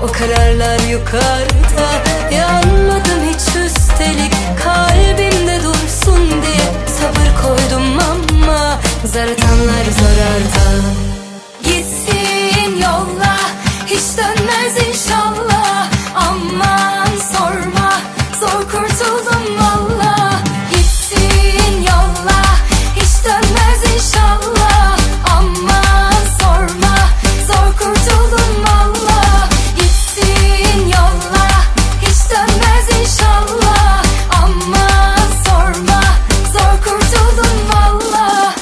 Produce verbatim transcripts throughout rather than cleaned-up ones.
o kararlar yukarıda. Yanmadım hiç üstelik, kalbimde dursun diye sabır koydum ama zar atanlar zararda. Gitsin yolla, hiç dönmez inşallah. Aman sorma, zor kurtuldum valla. Gitsin yolla, hiç dönmez inşallah. Aman sorma, zor kurtuldum valla. Gitsin yolla, hiç dönmez inşallah. Aman sorma, zor kurtuldum valla.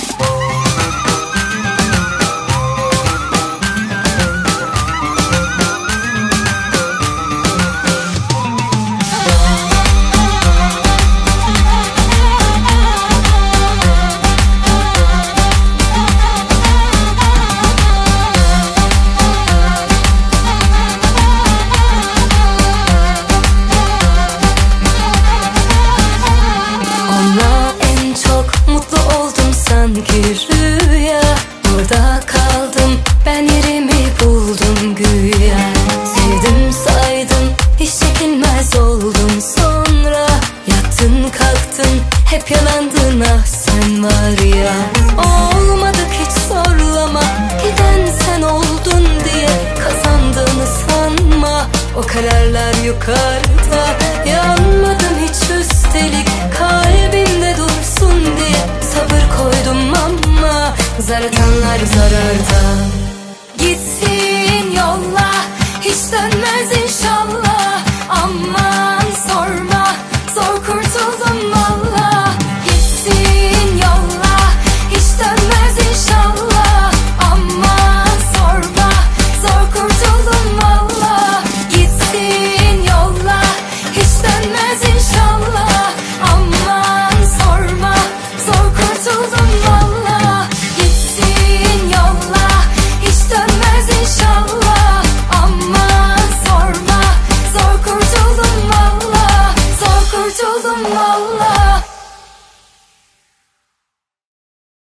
Sanki rüya, burada kaldım, ben yerimi buldum güya. Sevdim saydım, hiç çekilmez oldum sonra. Yattın kalktın, hep yalandın ah sen var ya. Olmadık hiç zorlama, giden sen oldun diye kazandığını sanma. O kararlar yukarıda, yanmadım hiç üstelik, kalbimde dursun diye sabır koydum ama zar atanlar zararda. Gitsin yolla, hiç dönmez inşallah. Aman sorma, zor kurtuldum valla. Gitsin yolla, hiç dönmez inşallah. Aman sorma, zor kurtuldum valla. Gitsin yolla, hiç dönmez inşallah. Aman sorma, zor kurtuldum valla. Gitsin yolla, hiç dönmez inşallah. Aman sorma, zor kurtuldum valla. Zor kurtuldum valla.